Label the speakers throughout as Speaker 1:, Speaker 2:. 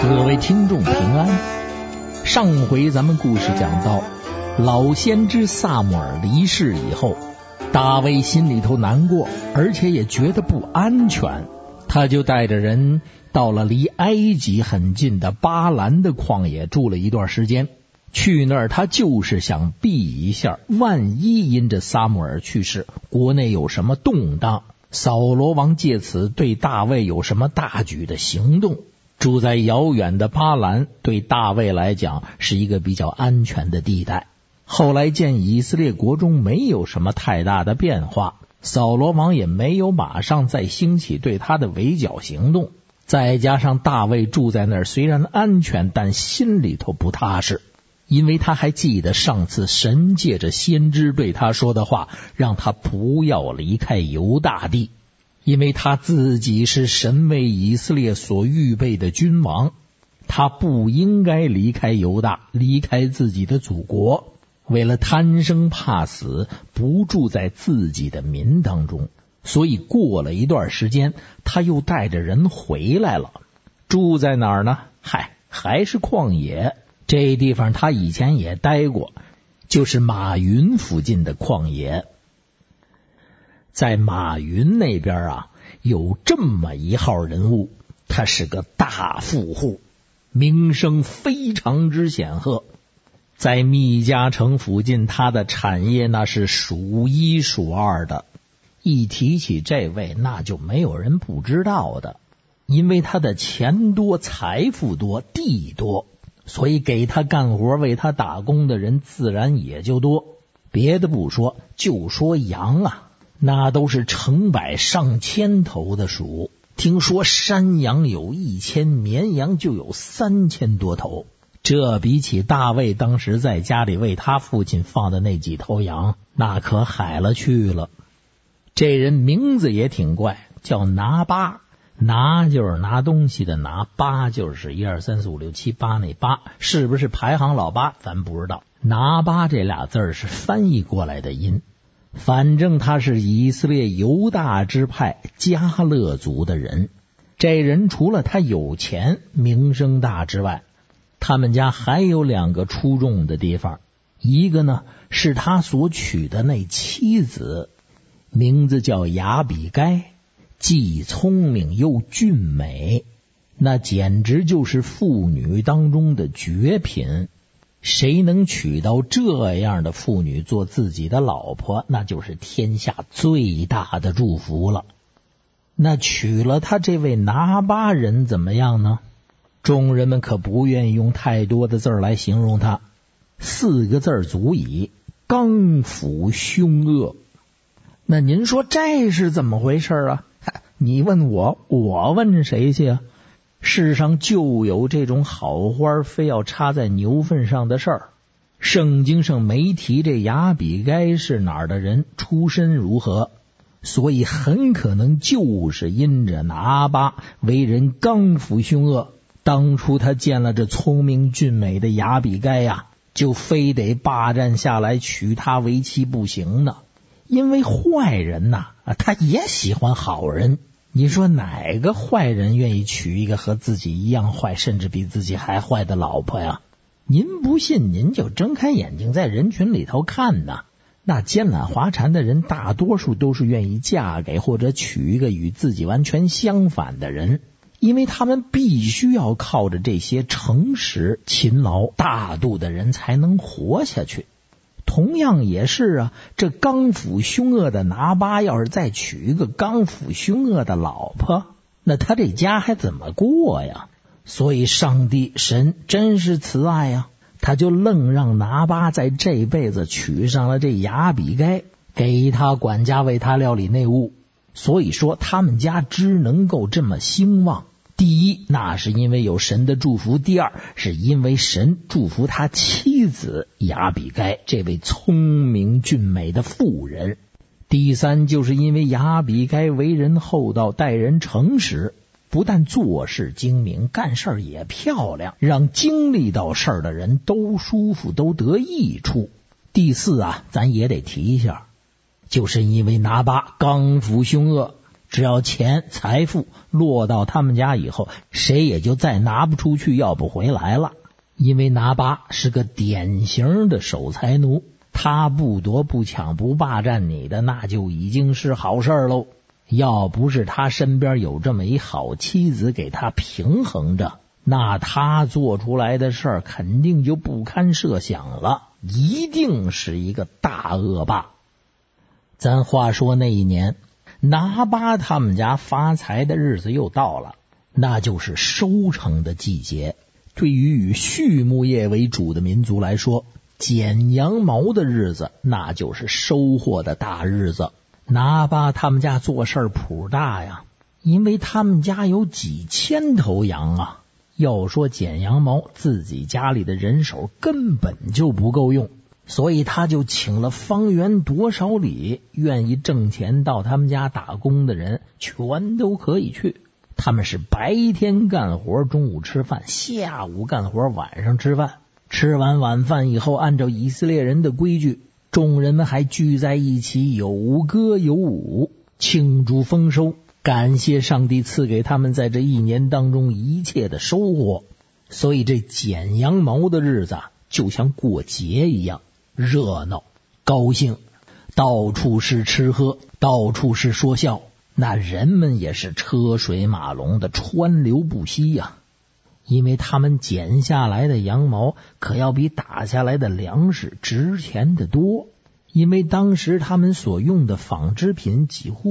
Speaker 1: 各位听众平安。上回咱们故事讲到，老先知撒母耳离世以后，大卫心里头难过，而且也觉得不安全，他就带着人到了离埃及很近的巴兰的旷野住了一段时间。去那儿他就是想避一下，万一因着撒母耳去世，国内有什么动荡，扫罗王借此对大卫有什么大举的行动。住在遥远的巴兰对大卫来讲是一个比较安全的地带。后来见以色列国中没有什么太大的变化，扫罗王也没有马上再兴起对他的围剿行动，再加上大卫住在那儿虽然安全，但心里头不踏实，因为他还记得上次神借着先知对他说的话，让他不要离开犹大地，因为他自己是神为以色列所预备的君王，他不应该离开犹大，离开自己的祖国，为了贪生怕死，不住在自己的民当中。所以过了一段时间，他又带着人回来了。住在哪儿呢？还是旷野。这地方他以前也待过，就是马云附近的旷野。在马云那边啊，有这么一号人物，他是个大富户，名声非常之显赫。在密加城附近，他的产业那是数一数二的。一提起这位，那就没有人不知道的，因为他的钱多、财富多、地多，所以给他干活、为他打工的人自然也就多。别的不说，就说羊啊，那都是成百上千头的数。听说山羊有1000，绵羊就有3000多头。这比起大卫当时在家里为他父亲放的那几头羊，那可海了去了。这人名字也挺怪，叫拿巴。拿就是拿东西的拿，八就是1、2、3、4、5、6、7、8那八，是不是排行老八咱不知道。拿巴这俩字是翻译过来的音，反正他是以色列犹大支派迦勒族的人。这人除了他有钱名声大之外，他们家还有2个出众的地方。一个呢是他所娶的那妻子，名字叫亚比该，既聪明又俊美，那简直就是妇女当中的绝品。谁能娶到这样的妇女做自己的老婆，那就是天下最大的祝福了。那娶了他这位拿巴人怎么样呢？众人们可不愿意用太多的字来形容他，4个字足矣：刚愎凶恶。那您说这是怎么回事啊？你问我，我问谁去啊？世上就有这种好花非要插在牛粪上的事儿。圣经上没提这亚比该是哪儿的人，出身如何，所以很可能就是因着拿巴为人刚愎凶恶，当初他见了这聪明俊美的亚比该呀，就非得霸占下来娶她为妻不行呢。因为坏人呐，他也喜欢好人。你说哪个坏人愿意娶一个和自己一样坏，甚至比自己还坏的老婆呀？您不信，您就睁开眼睛在人群里头看呐，那奸懒滑缠的人大多数都是愿意嫁给或者娶一个与自己完全相反的人，因为他们必须要靠着这些诚实、勤劳、大度的人才能活下去。同样也是啊，这刚愎凶恶的拿巴要是再娶一个刚愎凶恶的老婆，那他这家还怎么过呀？所以上帝神真是慈爱啊，他就愣让拿巴在这辈子娶上了这亚比该，给他管家，为他料理内务。所以说他们家只能够这么兴旺，第一，那是因为有神的祝福；第二，是因为神祝福他妻子亚比该这位聪明俊美的妇人；第三，就是因为亚比该为人厚道，待人诚实，不但做事精明，干事儿也漂亮，让经历到事儿的人都舒服，都得益处。第四啊，咱也得提一下，就是因为拿巴刚愎凶恶， 只要钱财富落到他们家以后，谁也就再拿不出去要不回来了。因为拿巴是个典型的守财奴，他不夺不抢不霸占你的，那就已经是好事喽。要不是他身边有这么一好妻子给他平衡着，那他做出来的事儿肯定就不堪设想了，一定是一个大恶霸。咱话说那一年，拿巴他们家发财的日子又到了，那就是收成的季节。对于以畜牧业为主的民族来说，剪羊毛的日子那就是收获的大日子。拿巴他们家做事谱大呀，因为他们家有几千头羊啊。要说剪羊毛，自己家里的人手根本就不够用，所以他就请了方圆多少里愿意挣钱到他们家打工的人，全都可以去。他们是白天干活，中午吃饭，下午干活，晚上吃饭。吃完晚饭以后，按照以色列人的规矩，众人们还聚在一起，有歌有舞，庆祝丰收，感谢上帝赐给他们在这一年当中一切的收获。所以这剪羊毛的日子就像过节一样，热闹高兴，到处是吃喝，到处是说笑，那人们也是车水马龙的，川流不息呀。因为他们剪下来的羊毛可要比打下来的粮食值钱的多，因为当时他们所用的纺织品几乎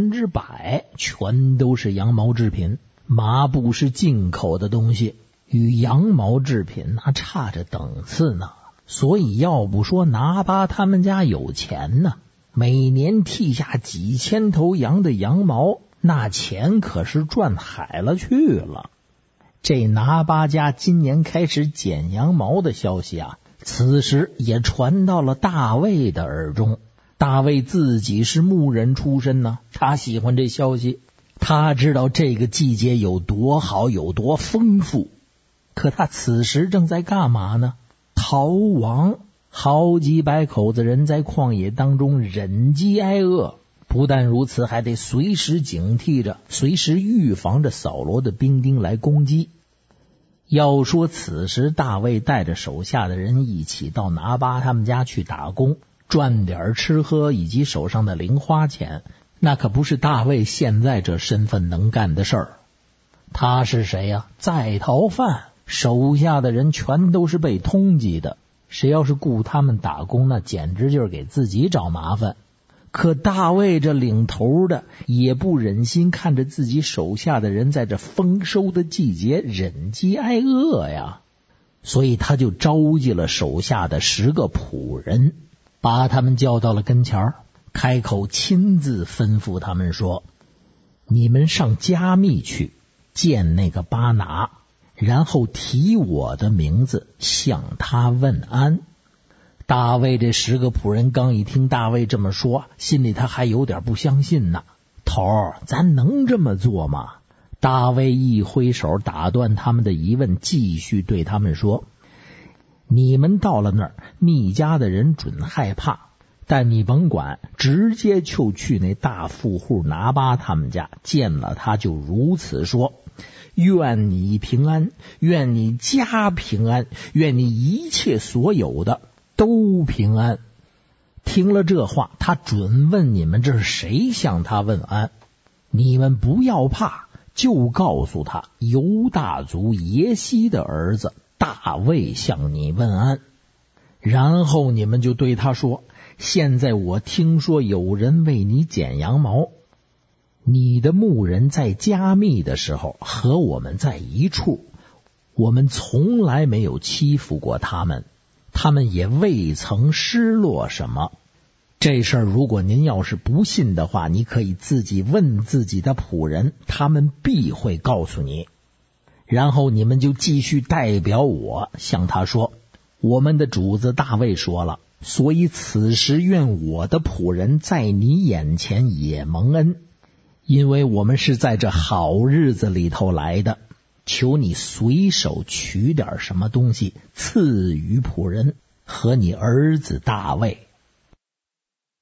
Speaker 1: 100%全都是羊毛制品，麻布是进口的东西，与羊毛制品那差着等次呢。所以要不说拿巴他们家有钱呢，每年剃下几千头羊的羊毛，那钱可是赚海了去了。这拿巴家今年开始剪羊毛的消息此时也传到了大卫的耳中。大卫自己是牧人出身呢，他喜欢这消息，他知道这个季节有多好，有多丰富。可他此时正在干嘛呢？逃亡。好几百口子人在旷野当中忍饥挨饿，不但如此，还得随时警惕着，随时预防着扫罗的兵丁来攻击。要说此时大卫带着手下的人一起到拿巴他们家去打工，赚点吃喝以及手上的零花钱，那可不是大卫现在这身份能干的事儿。他是谁呀？在逃犯，手下的人全都是被通缉的，谁要是雇他们打工，那简直就是给自己找麻烦。可大卫这领头的也不忍心看着自己手下的人在这丰收的季节忍饥挨饿呀，所以他就召集了手下的10个仆人，把他们叫到了跟前，开口亲自吩咐他们说：你们上加密去见那个巴拿，然后提我的名字向他问安。大卫这10个仆人刚一听大卫这么说，心里他还有点不相信呢。头儿，咱能这么做吗？大卫一挥手打断他们的疑问，继续对他们说：你们到了那儿，密家的人准害怕，但你甭管，直接就去那大富户拿巴他们家，见了他就如此说：愿你平安，愿你家平安，愿你一切所有的都平安。听了这话，他准问你们这是谁向他问安，你们不要怕，就告诉他犹大族耶西的儿子大卫向你问安。然后你们就对他说：现在我听说有人为你剪羊毛，你的牧人在加密的时候和我们在一处，我们从来没有欺负过他们，他们也未曾失落什么。这事儿如果您要是不信的话，你可以自己问自己的仆人，他们必会告诉你。然后你们就继续代表我向他说：我们的主子大卫说了，所以此时愿我的仆人在你眼前也蒙恩，因为我们是在这好日子里头来的，求你随手取点什么东西赐予仆人和你儿子大卫。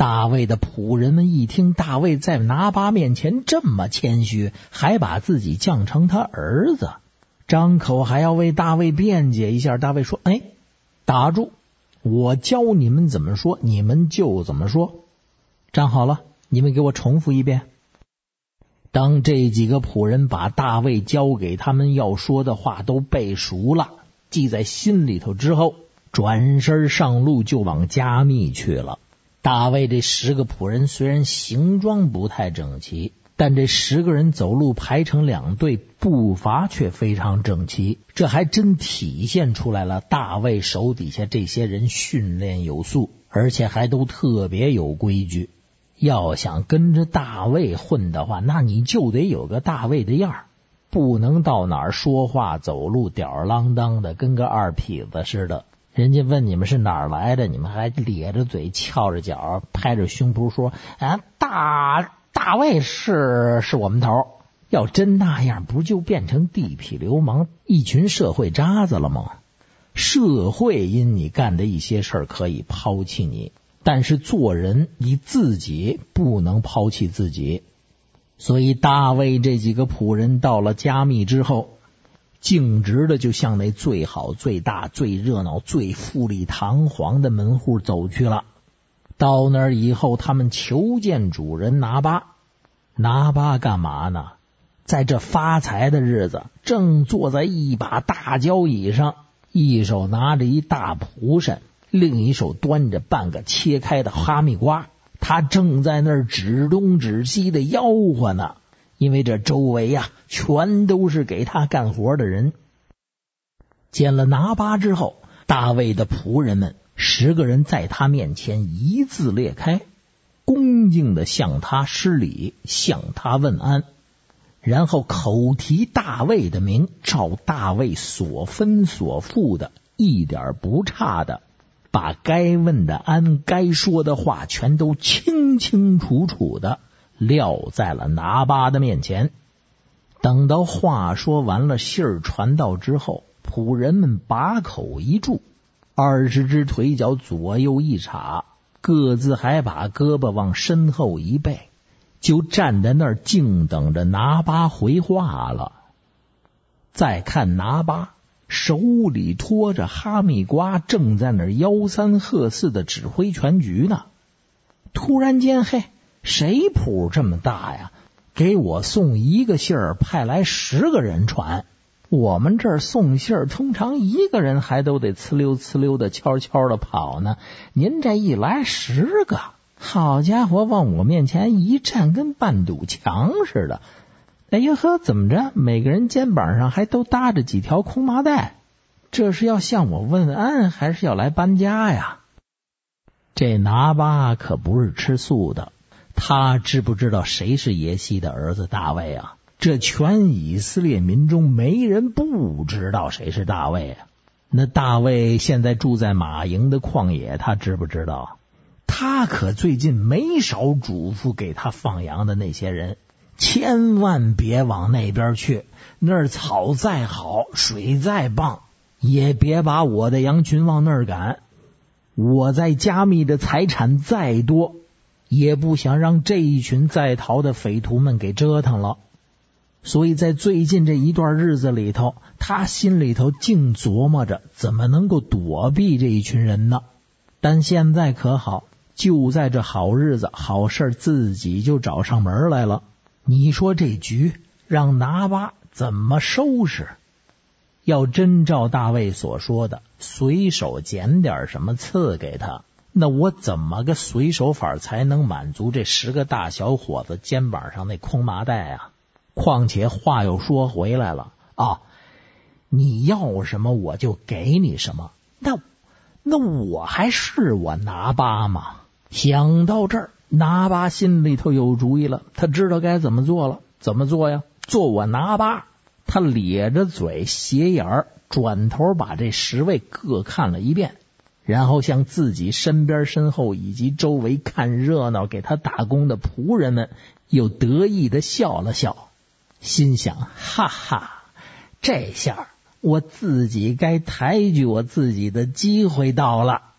Speaker 1: 大卫的仆人们一听大卫在拿巴面前这么谦虚，还把自己降成他儿子，张口还要为大卫辩解一下。大卫说：打住，我教你们怎么说，你们就怎么说。站好了，你们给我重复一遍。当这几个仆人把大卫教给他们要说的话都背熟了，记在心里头之后，转身上路就往加密去了。大卫这10个仆人虽然形状不太整齐，但这10个人走路排成2队，步伐却非常整齐，这还真体现出来了大卫手底下这些人训练有素，而且还都特别有规矩。要想跟着大卫混的话，那你就得有个大卫的样儿，不能到哪儿说话走路吊儿郎当的，跟个二痞子似的。人家问你们是哪儿来的，你们还咧着嘴翘着脚拍着胸脯说大卫是我们头。要真那样，不就变成地痞流氓，一群社会渣子了吗？社会因你干的一些事儿可以抛弃你，但是做人你自己不能抛弃自己。所以大卫这几个仆人到了加密之后，径直的就向那最好最大最热闹最富丽堂皇的门户走去了。到那儿以后，他们求见主人拿巴。拿巴干嘛呢？在这发财的日子，正坐在一把大交椅上，一手拿着一大蒲扇，另一手端着半个切开的哈密瓜，他正在那儿指东指西的吆喝呢。因为这周围全都是给他干活的人。见了拿巴之后，大卫的仆人们10个人在他面前一字列开，恭敬地向他施礼，向他问安，然后口提大卫的名，照大卫所吩所付的，一点不差的，把该问的安，该说的话全都清清楚楚的撂在了拿巴的面前。等到话说完了，信儿传到之后，仆人们把口一住，20只腿脚左右一插，各自还把胳膊往身后一背，就站在那儿静等着拿巴回话了。再看拿巴手里托着哈密瓜，正在那儿吆三喝四的指挥全局呢。突然间，谁谱这么大呀？给我送一个信儿，派来10个人传。我们这儿送信儿，通常一个人还都得呲溜呲溜的悄悄的跑呢，您这一来10个，好家伙，往我面前一站，跟半堵墙似的。哎呀呵，怎么着？每个人肩膀上还都搭着几条空麻袋，这是要向我问安，还是要来搬家呀？这拿巴可不是吃素的，他知不知道谁是耶西的儿子大卫啊？这全以色列民中没人不知道谁是大卫啊。那大卫现在住在马营的旷野，他知不知道？他可最近没少嘱咐给他放羊的那些人，千万别往那边去，那儿草再好，水再棒，也别把我的羊群往那儿赶。我在加密的财产再多，也不想让这一群在逃的匪徒们给折腾了。所以在最近这一段日子里头，他心里头净琢磨着怎么能够躲避这一群人呢。但现在可好，就在这好日子好事自己就找上门来了。你说这局让拿巴怎么收拾？要真照大卫所说的随手捡点什么赐给他，那我怎么个随手法才能满足这10个大小伙子肩膀上那空麻袋啊？况且话又说回来了你要什么我就给你什么，那我还是我拿巴吗？想到这儿，拿巴心里头有主意了，他知道该怎么做了。怎么做呀？做我拿巴。他咧着嘴斜眼儿，转头把这10位各看了一遍，然后向自己身边身后以及周围看热闹给他打工的仆人们又得意的笑了笑，心想哈哈，这下我自己该抬举我自己的机会到了。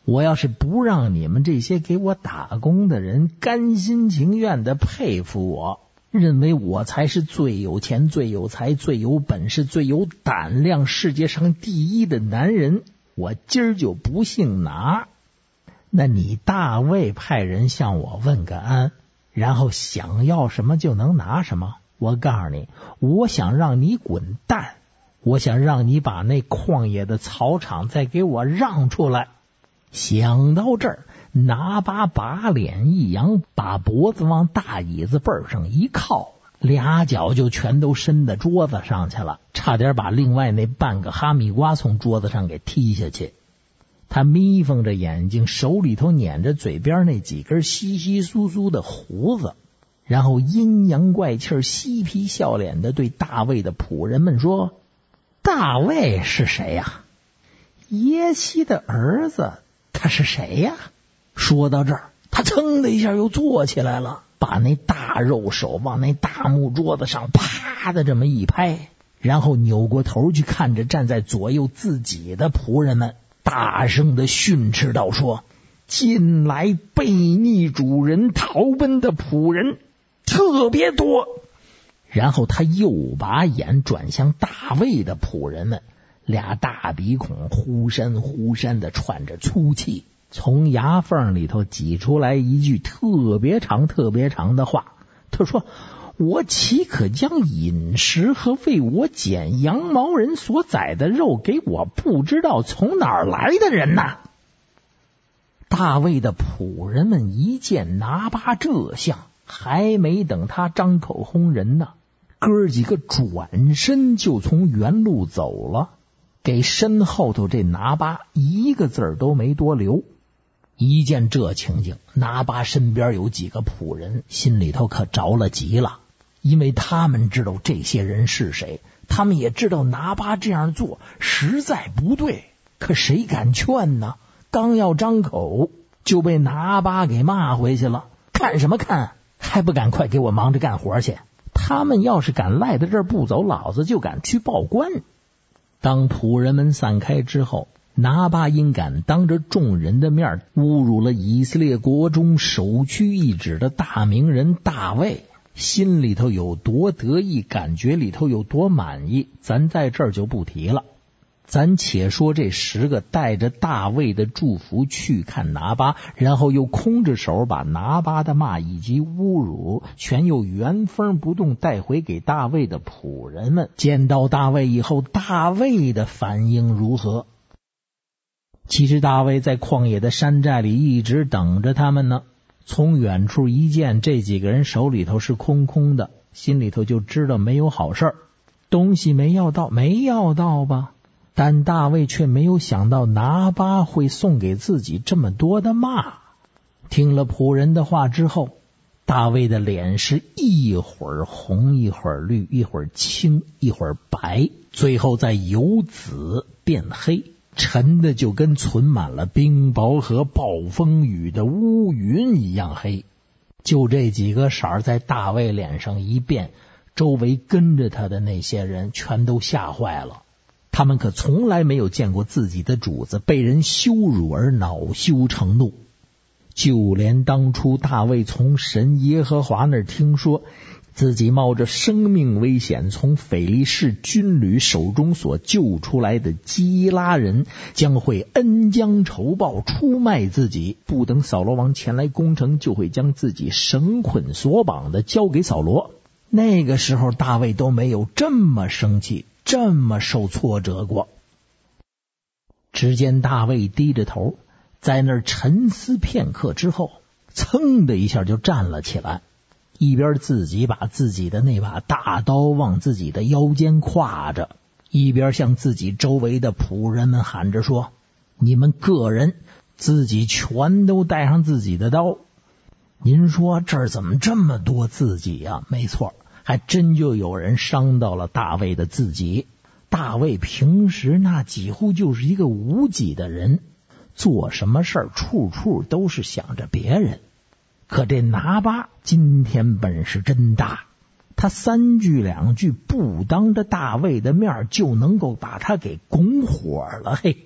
Speaker 1: 我要是不让你们这些给我打工的人甘心情愿的佩服我，认为我才是最有钱、最有才、最有本事、最有胆量、世界上第一的男人，我今儿就不姓拿。那你大卫派人向我问个安，然后想要什么就能拿什么。我告诉你，我想让你滚蛋，我想让你把那旷野的草场再给我让出来。想到这儿，拿巴把脸一扬，把脖子往大椅子背上一靠，俩脚就全都伸到桌子上去了，差点把另外那半个哈密瓜从桌子上给踢下去。他眯缝着眼睛，手里头捻着嘴边那几根稀稀疏疏的胡子，然后阴阳怪气、嬉皮笑脸的对大卫的仆人们说：大卫是谁呀？耶西的儿子，他是谁呀？说到这儿，他噌的一下又坐起来了，把那大肉手往那大木桌子上啪的这么一拍，然后扭过头去看着站在左右自己的仆人们，大声的训斥道说：近来背逆主人逃奔的仆人特别多。然后他又把眼转向大卫的仆人们，俩大鼻孔忽闪忽闪的喘着粗气，从牙缝里头挤出来一句特别长的话。他说：我岂可将饮食和为我剪羊毛人所宰的肉给我不知道从哪儿来的人呢？大卫的仆人们一见拿巴这相，还没等他张口轰人呢，哥几个转身就从原路走了，给身后头这拿巴一个字儿都没多留。一见这情景，拿巴身边有几个仆人心里头可着了急了，因为他们知道这些人是谁，他们也知道拿巴这样做实在不对，可谁敢劝呢？刚要张口就被拿巴给骂回去了。看什么看，还不赶快给我忙着干活去！他们要是敢赖在这儿不走，老子就敢去报官。当仆人们散开之后，拿巴因敢当着众人的面侮辱了以色列国中首屈一指的大名人大卫，心里头有多得意，感觉里头有多满意，咱在这儿就不提了。咱且说这10个带着大卫的祝福去看拿巴，然后又空着手把拿巴的骂以及侮辱全又原封不动带回给大卫的仆人们。见到大卫以后，大卫的反应如何？其实大卫在旷野的山寨里一直等着他们呢。从远处一见这几个人手里头是空空的，心里头就知道没有好事，东西没要到吧。但大卫却没有想到拿巴会送给自己这么多的骂。听了仆人的话之后，大卫的脸是一会儿红一会儿绿，一会儿青一会儿白，最后在由紫变黑，沉的就跟存满了冰雹和暴风雨的乌云一样黑。就这几个色儿在大卫脸上一变，周围跟着他的那些人全都吓坏了。他们可从来没有见过自己的主子被人羞辱而恼羞成怒。就连当初大卫从神耶和华那儿听说自己冒着生命危险从腓力士军旅手中所救出来的基拉人将会恩将仇报，出卖自己，不等扫罗王前来攻城，就会将自己绳捆索绑的交给扫罗。那个时候大卫都没有这么生气，这么受挫折过。只见大卫低着头在那儿沉思片刻之后，噌的一下就站了起来，一边自己把自己的那把大刀往自己的腰间挎着，一边向自己周围的仆人们喊着说：你们个人自己全都带上自己的刀。您说这儿怎么这么多自己啊？没错，还真就有人伤到了大卫的自己。大卫平时那几乎就是一个无己的人，做什么事儿处处都是想着别人。可这拿巴今天本事真大，他3句2句不当着大卫的面就能够把他给拱火了。嘿，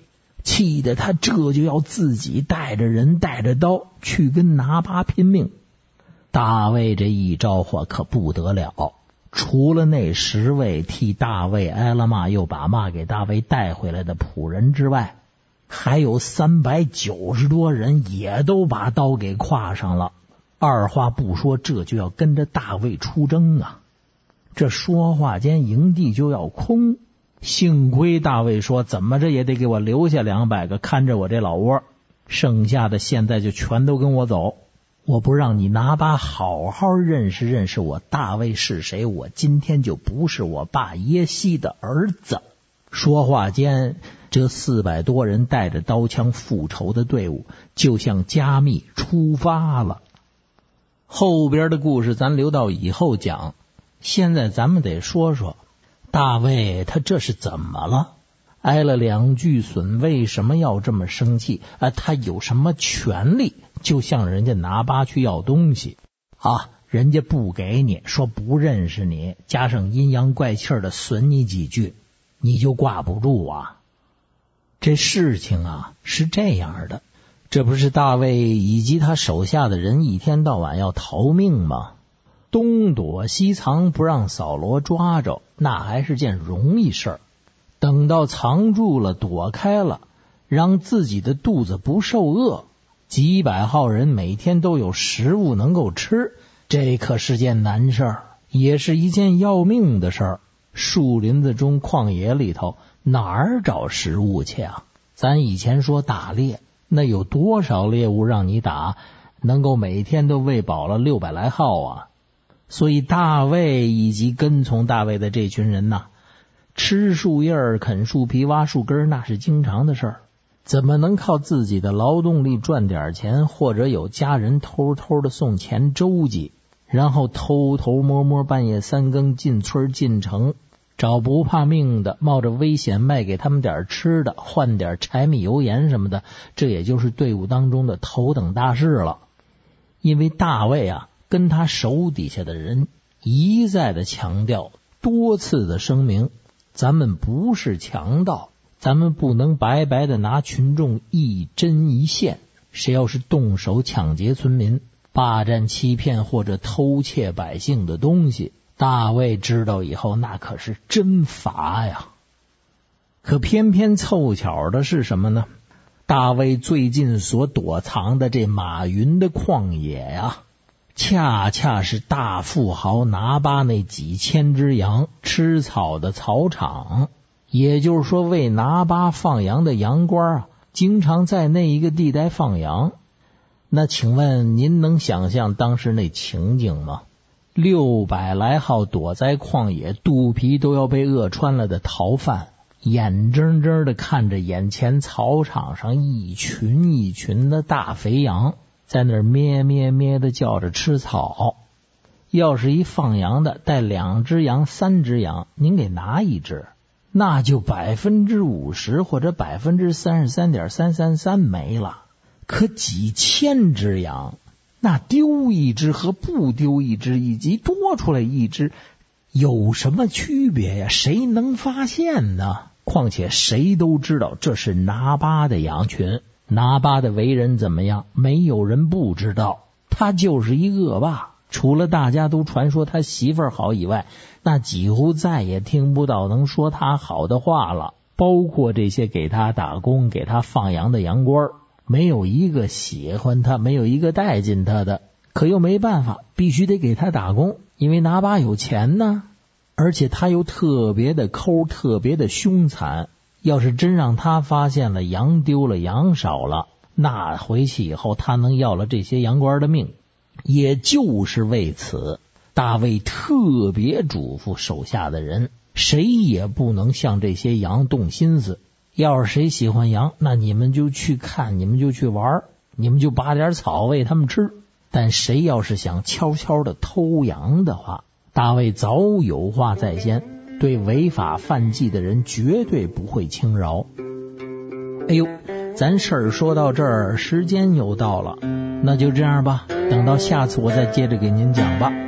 Speaker 1: 气得他这就要自己带着人带着刀去跟拿巴拼命。大卫这一招呼可不得了，除了那10位替大卫挨了骂又把骂给大卫带回来的仆人之外，还有390多人也都把刀给挎上了。二话不说，这就要跟着大卫出征啊！这说话间营地就要空，幸亏大卫说怎么着也得给我留下200个看着我这老窝，剩下的现在就全都跟我走。我不让你拿巴好好认识认识我大卫是谁，我今天就不是我爸耶西的儿子。说话间，这400多人带着刀枪复仇的队伍就向加密出发了。后边的故事咱留到以后讲，现在咱们得说说大卫他这是怎么了？挨了2句损，为什么要这么生气？他有什么权利就向人家拿巴去要东西啊？人家不给你，说不认识你，加上阴阳怪气的损你几句，你就挂不住啊？这事情啊是这样的，这不是大卫以及他手下的人一天到晚要逃命吗？东躲西藏不让扫罗抓着，那还是件容易事儿。等到藏住了躲开了，让自己的肚子不受饿，几百号人每天都有食物能够吃，这可是件难事儿，也是一件要命的事儿。树林子中旷野里头哪儿找食物去啊？咱以前说打猎，那有多少猎物让你打能够每天都喂饱了600来号啊？所以大卫以及跟从大卫的这群人呐，吃树叶啃树皮挖树根那是经常的事儿，怎么能靠自己的劳动力赚点钱，或者有家人偷偷的送钱周济，然后偷偷摸摸半夜3更进村进城，找不怕命的冒着危险卖给他们点吃的，换点柴米油盐什么的，这也就是队伍当中的头等大事了。因为大卫啊跟他手底下的人一再的强调，多次的声明，咱们不是强盗，咱们不能白白的拿群众一针一线，谁要是动手抢劫村民，霸占欺骗或者偷窃百姓的东西，大卫知道以后那可是真罚呀。可偏偏凑巧的是什么呢？大卫最近所躲藏的这马云的旷野呀，恰恰是大富豪拿巴那几千只羊吃草的草场，也就是说为拿巴放羊的羊倌啊，经常在那一个地带放羊。那请问您能想象当时那情景吗？600来号躲在旷野肚皮都要被饿穿了的逃犯，眼睁睁的看着眼前草场上一群一群的大肥羊在那儿咩咩咩的叫着吃草。要是一放羊的带2只羊3只羊，您给拿1只，那就50%或者33.333%没了。可几千只羊，那丢1只和不丢1只以及多出来1只有什么区别呀？谁能发现呢？况且谁都知道这是拿巴的羊群，拿巴的为人怎么样，没有人不知道，他就是一恶霸。除了大家都传说他媳妇儿好以外，那几乎再也听不到能说他好的话了。包括这些给他打工给他放羊的羊倌，没有一个喜欢他，没有一个待见他的。可又没办法，必须得给他打工，因为拿巴有钱呢，而且他又特别的抠，特别的凶残。要是真让他发现了羊丢了羊少了，那回去以后他能要了这些羊倌的命。也就是为此，大卫特别嘱咐手下的人，谁也不能向这些羊动心思。要是谁喜欢羊，那你们就去看，你们就去玩，你们就拔点草喂他们吃。但谁要是想悄悄的偷羊的话，大卫早有话在先，对违法犯纪的人绝对不会轻饶。哎呦，咱事儿说到这儿，时间又到了，那就这样吧，等到下次我再接着给您讲吧。